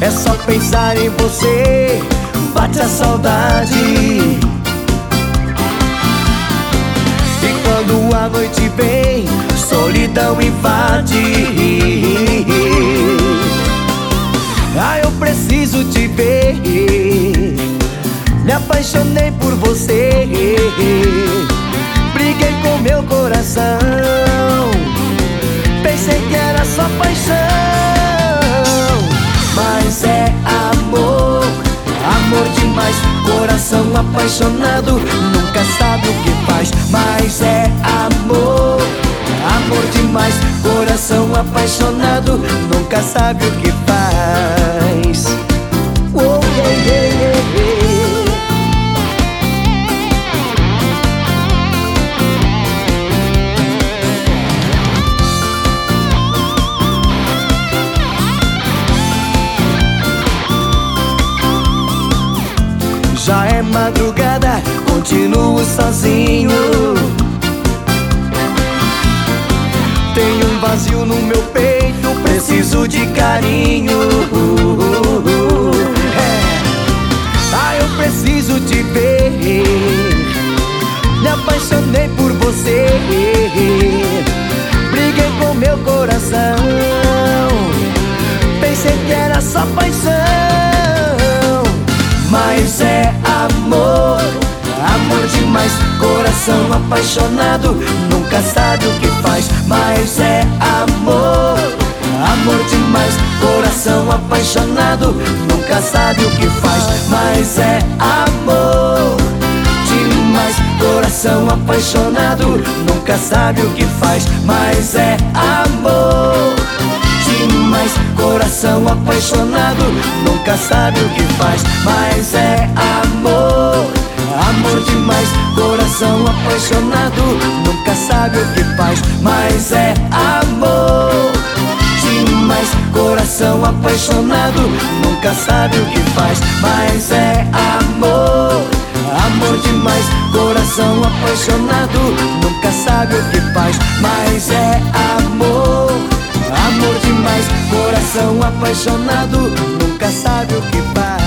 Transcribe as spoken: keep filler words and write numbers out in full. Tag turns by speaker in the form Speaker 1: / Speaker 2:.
Speaker 1: É só pensar em você, bate a saudade. E quando a noite vem, solidão invade. Ah, eu preciso te ver. Me apaixonei por você. Briguei com meu coração. Pensei que era só paixão, mas é amor, amor demais. Coração apaixonado nunca sabe o que faz, mas é amor, amor demais. Coração apaixonado nunca sabe o que faz. Oh, yeah, yeah, yeah, yeah. Já é madrugada, continuo sozinho. Tenho um vazio no meu peito, preciso de carinho. É. Ah, eu preciso te ver. Me apaixonei por você. Briguei com meu coração. Pensei que era só paixão, mas é amor, amor demais. Coração apaixonado nunca sabe o que faz, mas é amor, amor demais. Coração apaixonado nunca sabe o que faz, mas é amor demais. Coração apaixonado nunca sabe o que faz, mas é amor demais. Coração apaixonado nunca sabe o que faz, mas é amor, amor demais. Coração apaixonado nunca sabe o que faz, mas é amor demais. Coração apaixonado nunca sabe o que faz, mas é amor, amor demais. Coração apaixonado nunca sabe o que faz, mas é amor, amor demais. Coração apaixonado nunca sabe o que faz.